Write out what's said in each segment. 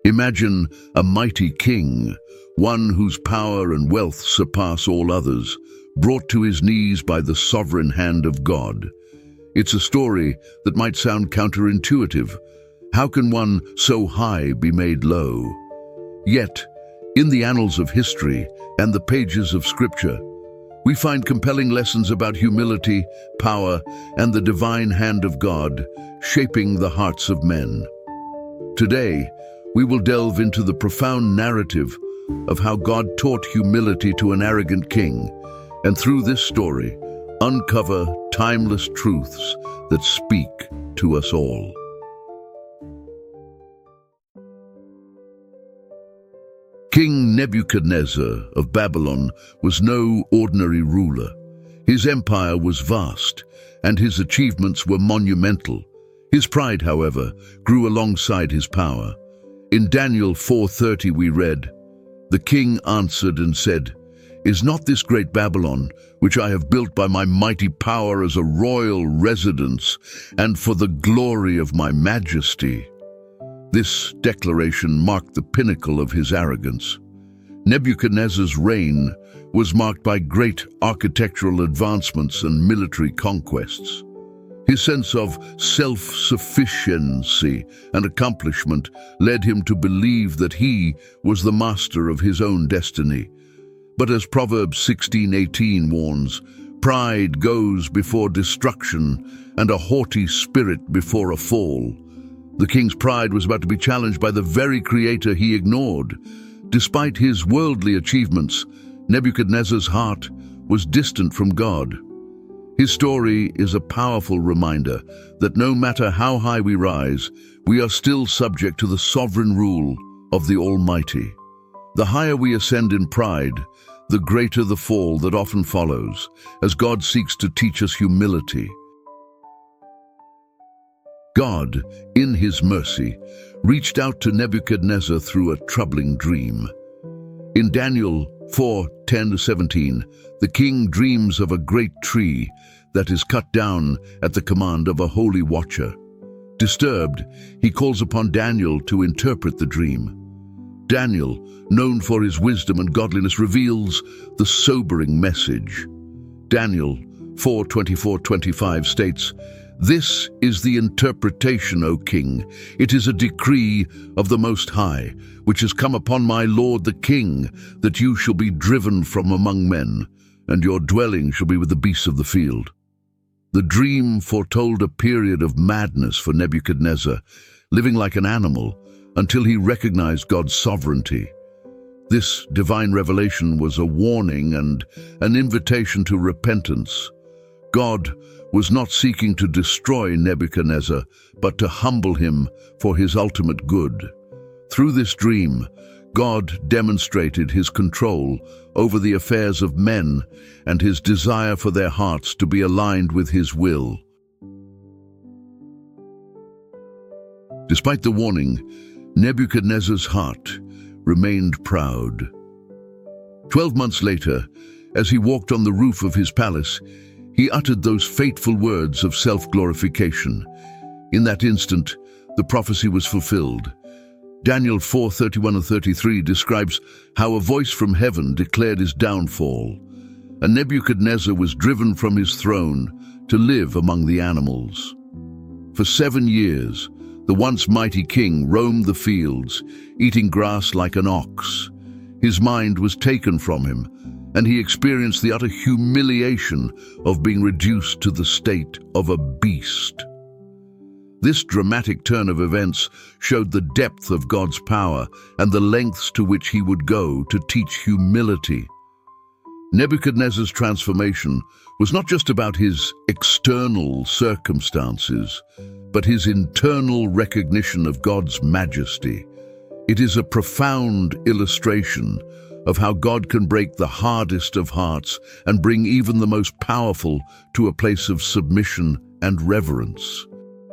Imagine a mighty king, one whose power and wealth surpass all others, brought to his knees by the sovereign hand of God. It's a story that might sound counterintuitive. How can one so high be made low? Yet, in the annals of history and the pages of Scripture, we find compelling lessons about humility, power, and the divine hand of God shaping the hearts of men. Today, we will delve into the profound narrative of how God taught humility to an arrogant king, and through this story, uncover timeless truths that speak to us all. King Nebuchadnezzar of Babylon was no ordinary ruler. His empire was vast, and his achievements were monumental. His pride, however, grew alongside his power. In Daniel 4:30 we read, "The king answered and said, 'Is not this great Babylon, which I have built by my mighty power as a royal residence, and for the glory of my majesty?'" This declaration marked the pinnacle of his arrogance. Nebuchadnezzar's reign was marked by great architectural advancements and military conquests. His sense of self-sufficiency and accomplishment led him to believe that he was the master of his own destiny. But as Proverbs 16:18 warns, pride goes before destruction and a haughty spirit before a fall. The king's pride was about to be challenged by the very creator he ignored. Despite his worldly achievements, Nebuchadnezzar's heart was distant from God. His story is a powerful reminder that no matter how high we rise, we are still subject to the sovereign rule of the Almighty. The higher we ascend in pride, the greater the fall that often follows, as God seeks to teach us humility. God, in his mercy, reached out to Nebuchadnezzar through a troubling dream. In Daniel 4:10-17, the king dreams of a great tree that is cut down at the command of a holy watcher. Disturbed, he calls upon Daniel to interpret the dream. Daniel, known for his wisdom and godliness, reveals the sobering message. Daniel 4:24-25 states, "This is the interpretation, O king. It is a decree of the Most High, which has come upon my lord the king, that you shall be driven from among men, and your dwelling shall be with the beasts of the field." The dream foretold a period of madness for Nebuchadnezzar, living like an animal until he recognized God's sovereignty. This divine revelation was a warning and an invitation to repentance. God was not seeking to destroy Nebuchadnezzar, but to humble him for his ultimate good. Through this dream, God demonstrated his control over the affairs of men and his desire for their hearts to be aligned with his will. Despite the warning, Nebuchadnezzar's heart remained proud. 12 months later, as he walked on the roof of his palace, he uttered those fateful words of self-glorification. In that instant, the prophecy was fulfilled. Daniel 4:31-33 describes how a voice from heaven declared his downfall, and Nebuchadnezzar was driven from his throne to live among the animals. For 7 years, the once mighty king roamed the fields, eating grass like an ox. His mind was taken from him, and he experienced the utter humiliation of being reduced to the state of a beast. This dramatic turn of events showed the depth of God's power and the lengths to which he would go to teach humility. Nebuchadnezzar's transformation was not just about his external circumstances, but his internal recognition of God's majesty. It is a profound illustration of how God can break the hardest of hearts and bring even the most powerful to a place of submission and reverence.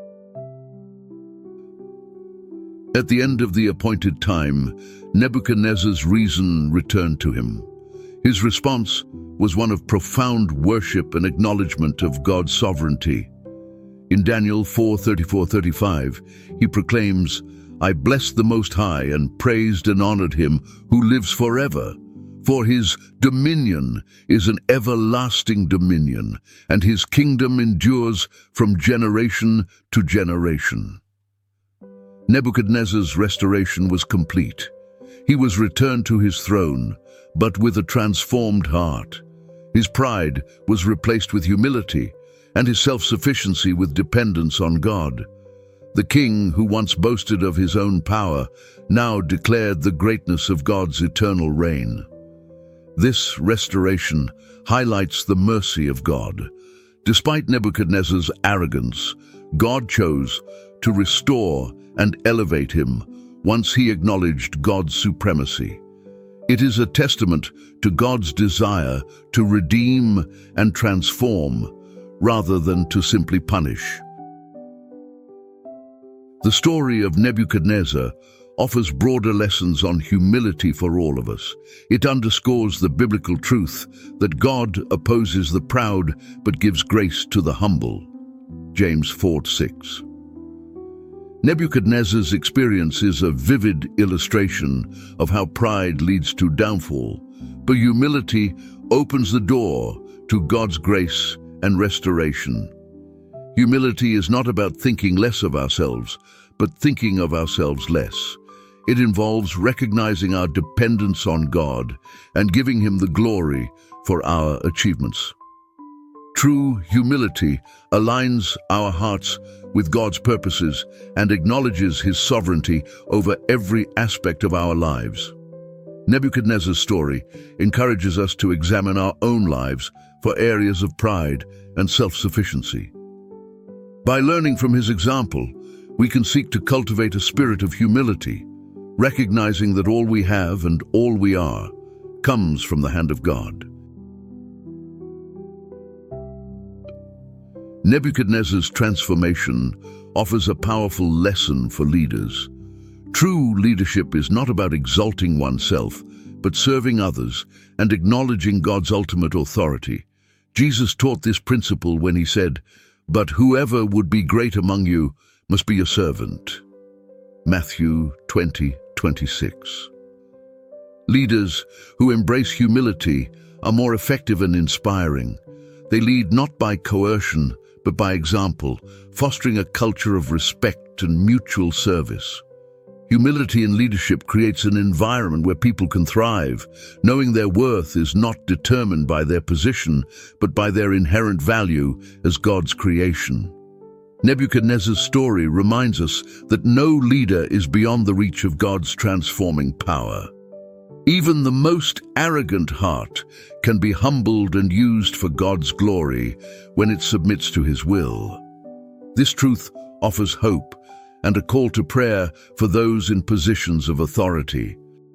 At the end of the appointed time, Nebuchadnezzar's reason returned to him. His response was one of profound worship and acknowledgement of God's sovereignty. In Daniel 4:34-35, he proclaims, "I blessed the Most High and praised and honored him who lives forever. For his dominion is an everlasting dominion, and his kingdom endures from generation to generation." Nebuchadnezzar's restoration was complete. He was returned to his throne, but with a transformed heart. His pride was replaced with humility, and his self-sufficiency with dependence on God. The king, who once boasted of his own power, now declared the greatness of God's eternal reign. This restoration highlights the mercy of God. Despite Nebuchadnezzar's arrogance, God chose to restore and elevate him once he acknowledged God's supremacy. It is a testament to God's desire to redeem and transform, rather than to simply punish. The story of Nebuchadnezzar offers broader lessons on humility for all of us. It underscores the biblical truth that God opposes the proud but gives grace to the humble. James 4:6. Nebuchadnezzar's experience is a vivid illustration of how pride leads to downfall, but humility opens the door to God's grace and restoration. Humility is not about thinking less of ourselves, but thinking of ourselves less. It involves recognizing our dependence on God and giving him the glory for our achievements. True humility aligns our hearts with God's purposes and acknowledges his sovereignty over every aspect of our lives. Nebuchadnezzar's story encourages us to examine our own lives for areas of pride and self-sufficiency. By learning from his example, we can seek to cultivate a spirit of humility, recognizing that all we have and all we are comes from the hand of God. Nebuchadnezzar's transformation offers a powerful lesson for leaders. True leadership is not about exalting oneself, but serving others and acknowledging God's ultimate authority. Jesus taught this principle when he said, "But whoever would be great among you must be a servant." Matthew 20:26. Leaders who embrace humility are more effective and inspiring. They lead not by coercion, but by example, fostering a culture of respect and mutual service. Humility in leadership creates an environment where people can thrive, knowing their worth is not determined by their position, but by their inherent value as God's creation. Nebuchadnezzar's story reminds us that no leader is beyond the reach of God's transforming power. Even the most arrogant heart can be humbled and used for God's glory when it submits to his will. This truth offers hope and a call to prayer for those in positions of authority.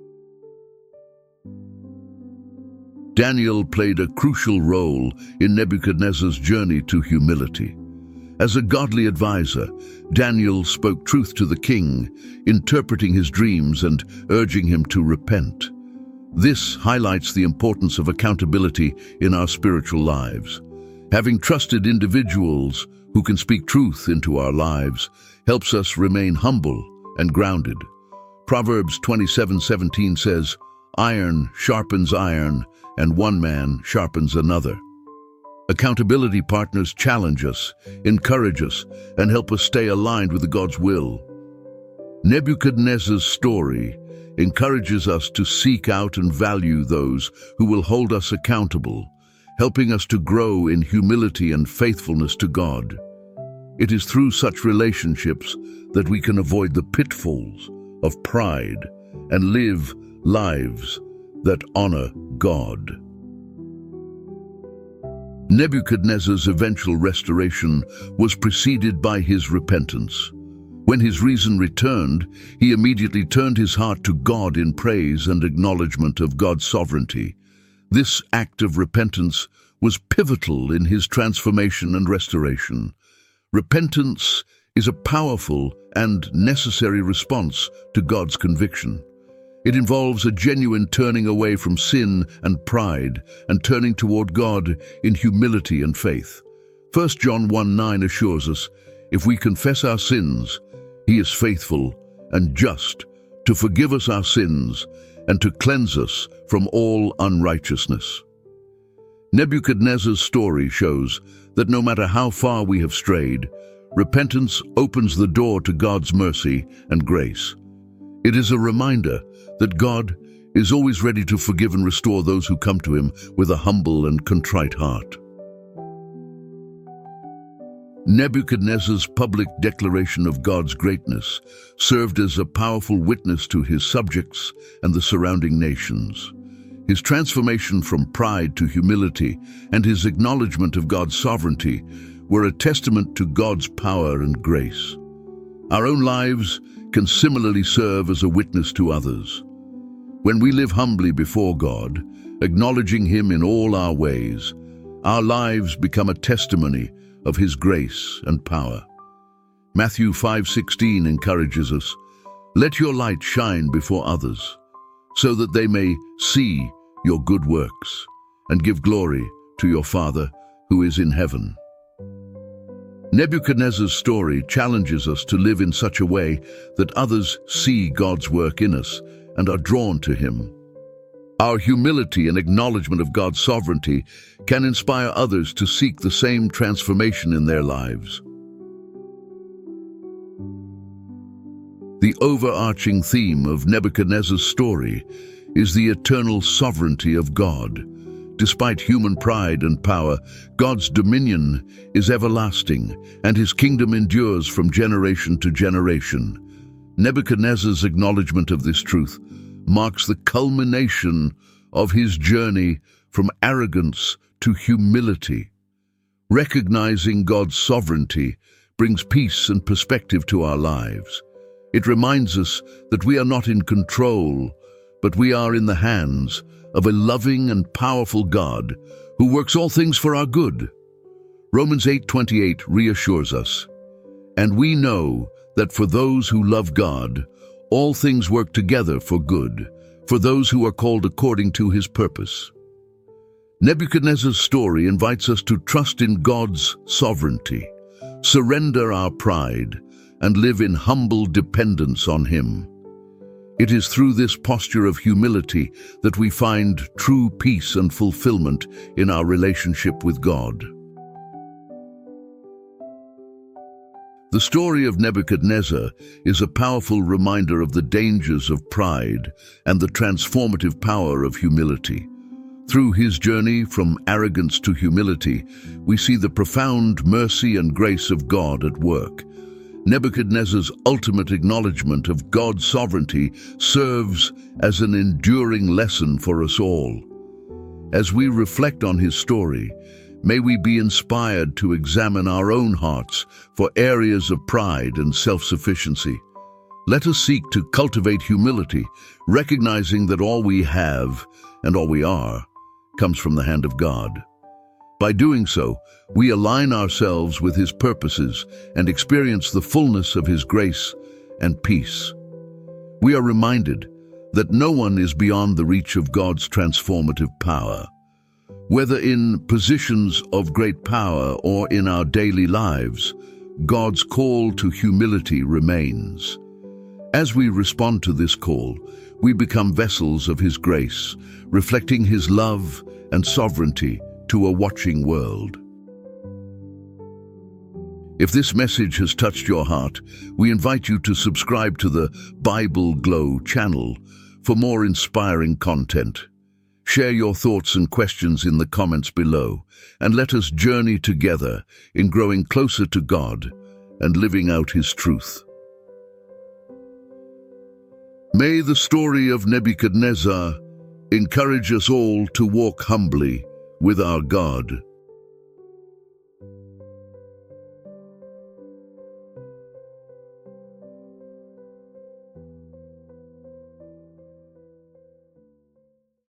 Daniel played a crucial role in Nebuchadnezzar's journey to humility. As a godly advisor, Daniel spoke truth to the king, interpreting his dreams and urging him to repent. This highlights the importance of accountability in our spiritual lives. Having trusted individuals who can speak truth into our lives helps us remain humble and grounded. Proverbs 27:17 says, "Iron sharpens iron, and one man sharpens another." Accountability partners challenge us, encourage us, and help us stay aligned with God's will. Nebuchadnezzar's story encourages us to seek out and value those who will hold us accountable, helping us to grow in humility and faithfulness to God. It is through such relationships that we can avoid the pitfalls of pride and live lives that honor God. Nebuchadnezzar's eventual restoration was preceded by his repentance. When his reason returned, he immediately turned his heart to God in praise and acknowledgement of God's sovereignty. This act of repentance was pivotal in his transformation and restoration. Repentance is a powerful and necessary response to God's conviction. It involves a genuine turning away from sin and pride and turning toward God in humility and faith. 1 John 1:9 assures us, if we confess our sins, he is faithful and just to forgive us our sins and to cleanse us from all unrighteousness. Nebuchadnezzar's story shows that no matter how far we have strayed, repentance opens the door to God's mercy and grace. It is a reminder that God is always ready to forgive and restore those who come to him with a humble and contrite heart. Nebuchadnezzar's public declaration of God's greatness served as a powerful witness to his subjects and the surrounding nations. His transformation from pride to humility and his acknowledgement of God's sovereignty were a testament to God's power and grace. Our own lives can similarly serve as a witness to others. When we live humbly before God, acknowledging him in all our ways, our lives become a testimony of his grace and power. Matthew 5:16 encourages us, "Let your light shine before others, so that they may see your good works and give glory to your Father who is in heaven." Nebuchadnezzar's story challenges us to live in such a way that others see God's work in us and are drawn to him. Our humility and acknowledgement of God's sovereignty can inspire others to seek the same transformation in their lives. The overarching theme of Nebuchadnezzar's story is the eternal sovereignty of God. Despite human pride and power, God's dominion is everlasting, and his kingdom endures from generation to generation. Nebuchadnezzar's acknowledgement of this truth marks the culmination of his journey from arrogance to humility. Recognizing God's sovereignty brings peace and perspective to our lives. It reminds us that we are not in control, but we are in the hands of a loving and powerful God who works all things for our good. Romans 8:28 reassures us, "And we know that for those who love God, all things work together for good, for those who are called according to his purpose." Nebuchadnezzar's story invites us to trust in God's sovereignty, surrender our pride, and live in humble dependence on him. It is through this posture of humility that we find true peace and fulfillment in our relationship with God. The story of Nebuchadnezzar is a powerful reminder of the dangers of pride and the transformative power of humility. Through his journey from arrogance to humility, we see the profound mercy and grace of God at work. Nebuchadnezzar's ultimate acknowledgement of God's sovereignty serves as an enduring lesson for us all. As we reflect on his story, may we be inspired to examine our own hearts for areas of pride and self-sufficiency. Let us seek to cultivate humility, recognizing that all we have and all we are comes from the hand of God. By doing so, we align ourselves with his purposes and experience the fullness of his grace and peace. We are reminded that no one is beyond the reach of God's transformative power. Whether in positions of great power or in our daily lives, God's call to humility remains. As we respond to this call, we become vessels of his grace, reflecting his love and sovereignty to a watching world. If this message has touched your heart, we invite you to subscribe to the Bible Glow channel for more inspiring content. Share your thoughts and questions in the comments below, and let us journey together in growing closer to God and living out his truth. May the story of Nebuchadnezzar encourage us all to walk humbly with our God.